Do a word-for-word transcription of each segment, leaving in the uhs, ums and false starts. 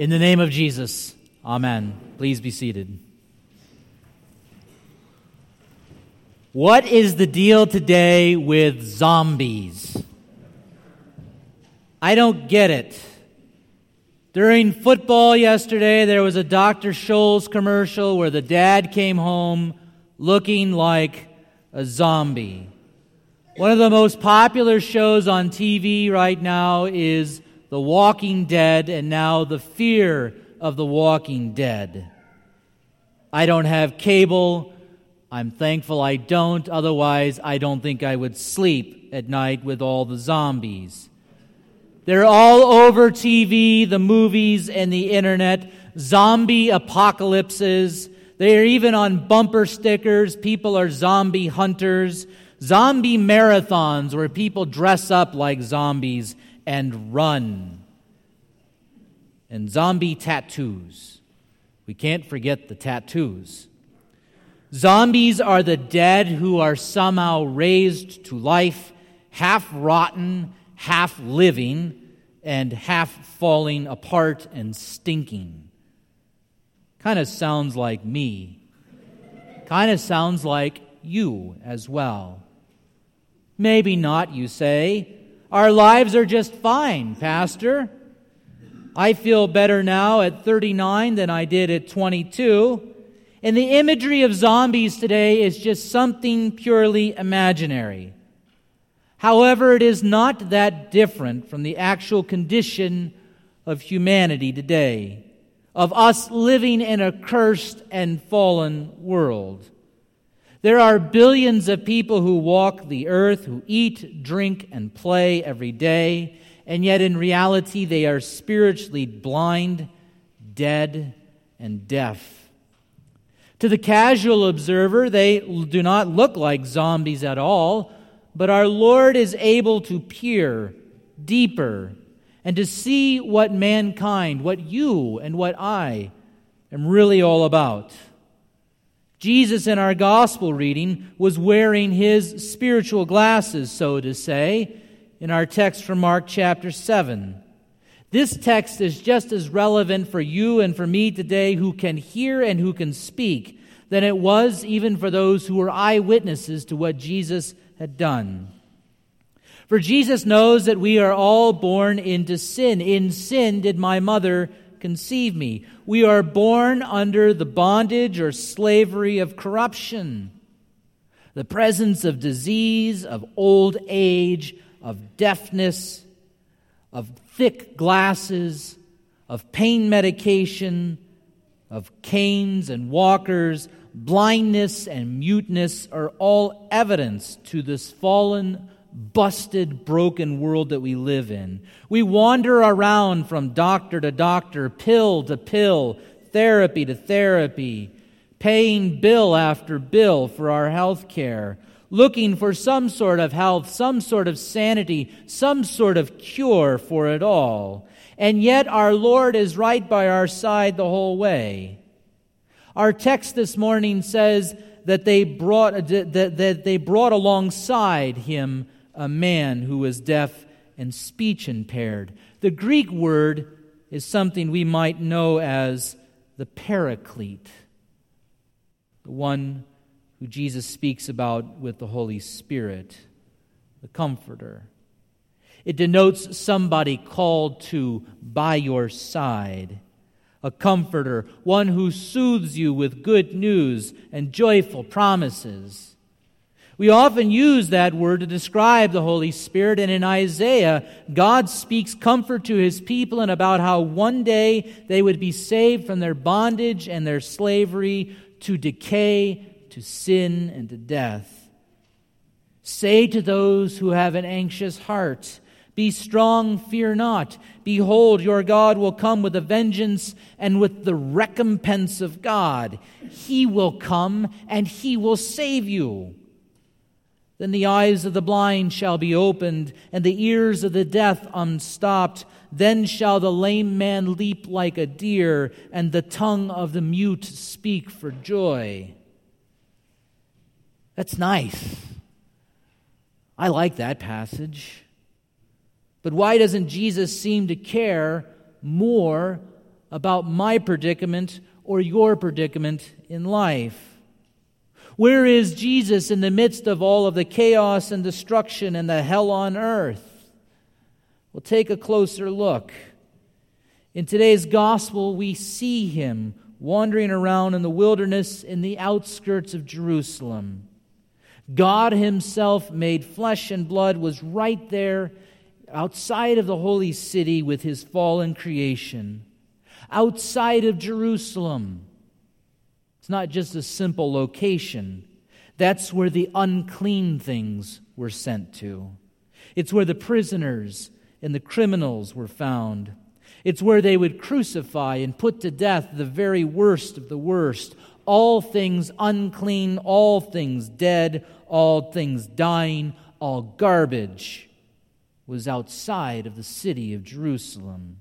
In the name of Jesus, amen. Please be seated. What is the deal today with zombies? I don't get it. During football yesterday, there was a Doctor Scholl's commercial where the dad came home looking like a zombie. One of the most popular shows on T V right now is The Walking Dead, and now The Fear of the Walking Dead. I don't have cable. I'm thankful I don't. Otherwise, I don't think I would sleep at night with all the zombies. They're all over T V, the movies, and the internet. Zombie apocalypses. They're even on bumper stickers. People are zombie hunters. Zombie marathons where people dress up like zombies and run. And zombie tattoos. We can't forget the tattoos. Zombies are the dead who are somehow raised to life, half rotten, half living, and half falling apart and stinking. Kind of sounds like me. Kind of sounds like you as well. Maybe not, you say. Our lives are just fine, Pastor. I feel better now at thirty-nine than I did at twenty-two. And the imagery of zombies today is just something purely imaginary. However, it is not that different from the actual condition of humanity today, of us living in a cursed and fallen world. There are billions of people who walk the earth, who eat, drink, and play every day, and yet in reality they are spiritually blind, dead, and deaf. To the casual observer, they do not look like zombies at all, but our Lord is able to peer deeper and to see what mankind, what you and what I am really all about. Jesus in our gospel reading was wearing his spiritual glasses, so to say, in our text from Mark chapter seven. This text is just as relevant for you and for me today who can hear and who can speak than it was even for those who were eyewitnesses to what Jesus had done. For Jesus knows that we are all born into sin. In sin did my mother conceive me. We are born under the bondage or slavery of corruption, the presence of disease, of old age, of deafness, of thick glasses, of pain medication, of canes and walkers. Blindness and muteness are all evidence to this fallen, busted, broken world that we live in. We wander around from doctor to doctor, pill to pill, therapy to therapy, paying bill after bill for our health care, looking for some sort of health, some sort of sanity, some sort of cure for it all. And yet our Lord is right by our side the whole way. Our text this morning says that they brought that, that they brought alongside him a man who was deaf and speech impaired. The Greek word is something we might know as the Paraclete, the one who Jesus speaks about with the Holy Spirit, the Comforter. It denotes somebody called to by your side, a comforter, one who soothes you with good news and joyful promises. We often use that word to describe the Holy Spirit, and in Isaiah, God speaks comfort to his people and about how one day they would be saved from their bondage and their slavery to decay, to sin, and to death. Say to those who have an anxious heart, be strong, fear not. Behold, your God will come with a vengeance and with the recompense of God. He will come and he will save you. Then the eyes of the blind shall be opened, and the ears of the deaf unstopped. Then shall the lame man leap like a deer, and the tongue of the mute speak for joy. That's nice. I like that passage. But why doesn't Jesus seem to care more about my predicament or your predicament in life? Where is Jesus in the midst of all of the chaos and destruction and the hell on earth? Well, take a closer look. In today's gospel, we see him wandering around in the wilderness in the outskirts of Jerusalem. God himself, made flesh and blood, was right there outside of the holy city with his fallen creation. Outside of Jerusalem. It's not just a simple location. That's where the unclean things were sent to. It's where the prisoners and the criminals were found. It's where they would crucify and put to death the very worst of the worst. All things unclean, all things dead, all things dying, all garbage was outside of the city of Jerusalem.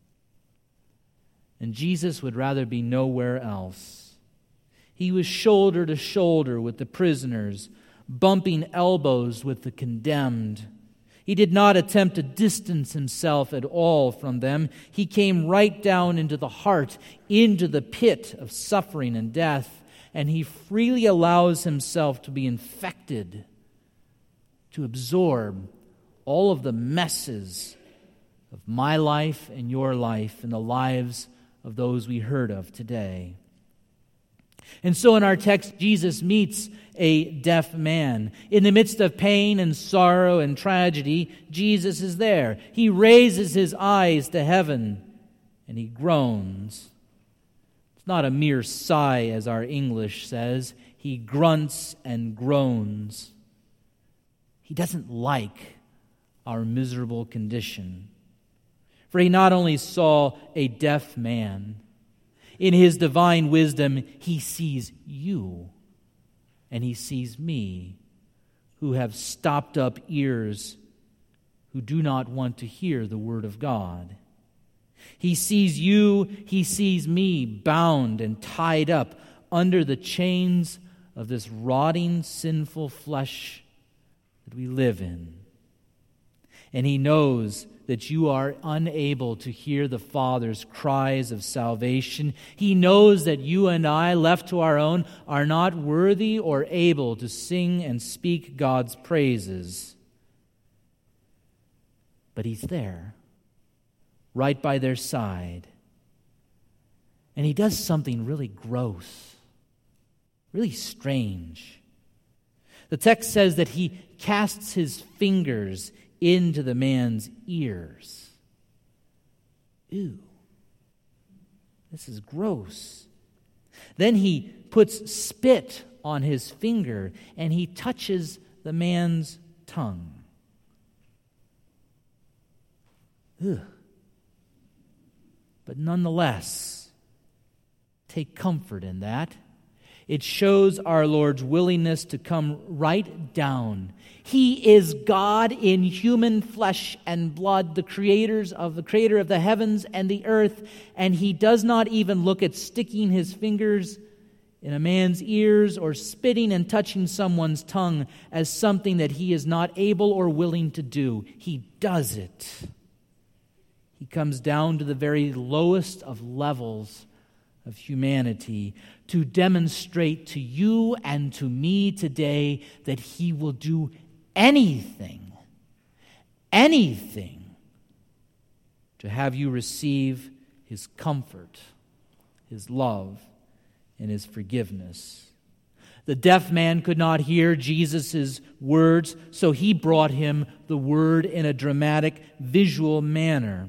And Jesus would rather be nowhere else. He was shoulder to shoulder with the prisoners, bumping elbows with the condemned. He did not attempt to distance himself at all from them. He came right down into the heart, into the pit of suffering and death, and he freely allows himself to be infected, to absorb all of the messes of my life and your life and the lives of those we heard of today. And so in our text, Jesus meets a deaf man. In the midst of pain and sorrow and tragedy, Jesus is there. He raises his eyes to heaven and he groans. It's not a mere sigh, as our English says. He grunts and groans. He doesn't like our miserable condition. For he not only saw a deaf man, in his divine wisdom, he sees you and he sees me, who have stopped up ears, who do not want to hear the word of God. He sees you, he sees me bound and tied up under the chains of this rotting, sinful flesh that we live in. And he knows that you are unable to hear the Father's cries of salvation. He knows that you and I, left to our own, are not worthy or able to sing and speak God's praises. But he's there, right by their side. And he does something really gross, really strange. The text says that he casts his fingers into the man's ears. Ew. This is gross. Then he puts spit on his finger and he touches the man's tongue. Ugh. But nonetheless, take comfort in that. It shows our Lord's willingness to come right down. He is God in human flesh and blood, the creators of the creator of the heavens and the earth, and he does not even look at sticking his fingers in a man's ears or spitting and touching someone's tongue as something that he is not able or willing to do. He does it. He comes down to the very lowest of levels of humanity to demonstrate to you and to me today that he will do anything, anything to have you receive his comfort, his love, and his forgiveness. The deaf man could not hear Jesus' words, so he brought him the word in a dramatic, visual manner.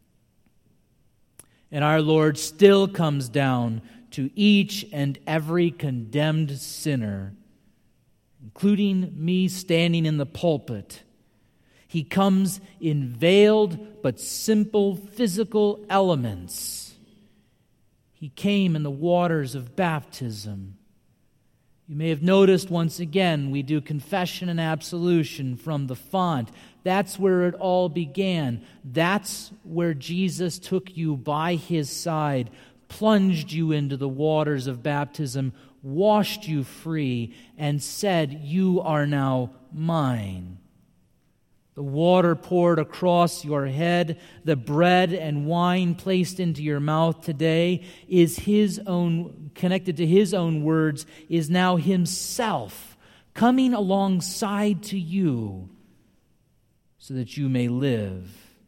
And our Lord still comes down to each and every condemned sinner, including me standing in the pulpit. He comes in veiled but simple physical elements. He came in the waters of baptism. You may have noticed once again, we do confession and absolution from the font. That's where it all began. That's where Jesus took you by his side, plunged you into the waters of baptism, washed you free, and said, "You are now mine." the water poured across your head, the bread and wine placed into your mouth today is His own, connected to His own words, is now Himself coming alongside to you so that you may live.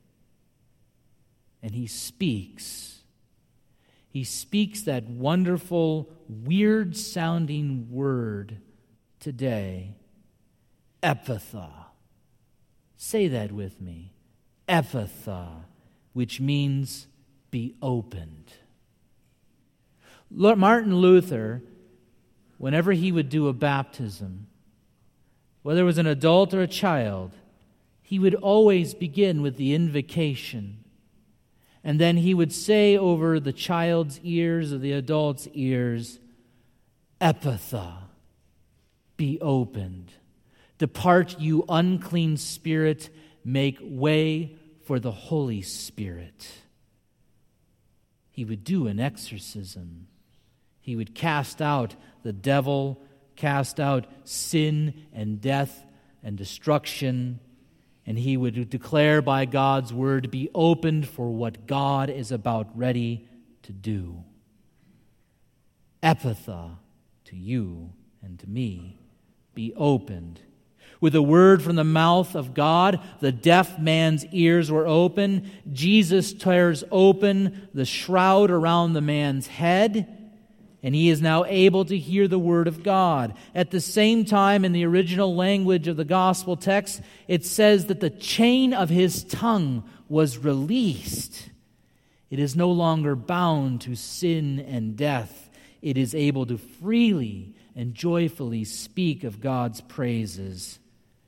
And He speaks. He speaks that wonderful, weird-sounding word today, Ephphatha. Say that with me. Ephphatha, which means be opened. Martin Luther, whenever he would do a baptism, whether it was an adult or a child, he would always begin with the invocation. And then he would say over the child's ears or the adult's ears, Ephphatha, be opened. Depart, you unclean spirit, make way for the Holy Spirit. He would do an exorcism. He would cast out the devil, cast out sin and death and destruction, and he would declare by God's word, be opened for what God is about ready to do. Ephphatha, to you and to me, be opened. With a word from the mouth of God, the deaf man's ears were open. Jesus tears open the shroud around the man's head, and he is now able to hear the word of God. At the same time, in the original language of the gospel text, it says that the chain of his tongue was released. It is no longer bound to sin and death. It is able to freely and joyfully speak of God's praises.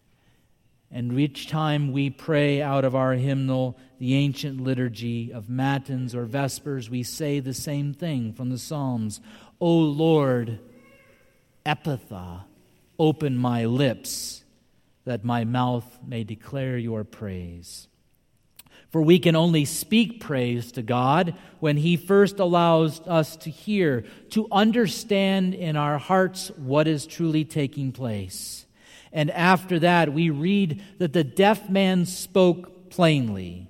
And each time we pray out of our hymnal, the ancient liturgy of Matins or Vespers, we say the same thing from the Psalms. O Lord, Ephphatha, open my lips, that my mouth may declare your praise. For we can only speak praise to God when He first allows us to hear, to understand in our hearts what is truly taking place. And after that, we read that the deaf man spoke plainly.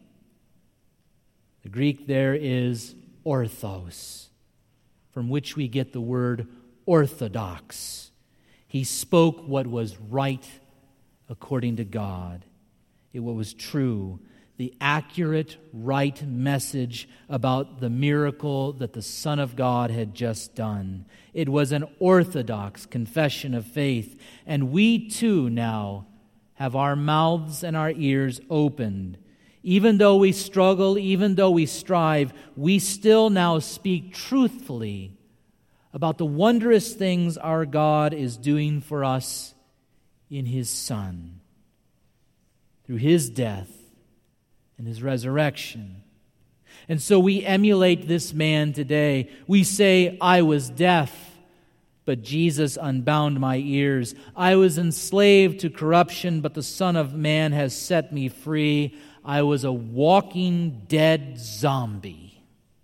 The Greek there is orthos, from which we get the word orthodox. He spoke what was right according to God. It was true, the accurate, right message about the miracle that the Son of God had just done. It was an orthodox confession of faith, and we too now have our mouths and our ears opened. Even though we struggle, even though we strive, we still now speak truthfully about the wondrous things our God is doing for us in His Son, through His death and His resurrection. And so we emulate this man today. We say, I was deaf, but Jesus unbound my ears. I was enslaved to corruption, but the Son of Man has set me free. I was a walking dead zombie.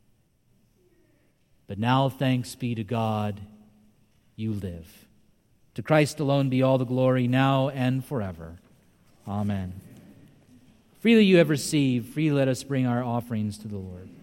But now, thanks be to God, you live. To Christ alone be all the glory, now and forever. Amen. Freely you have received, freely let us bring our offerings to the Lord.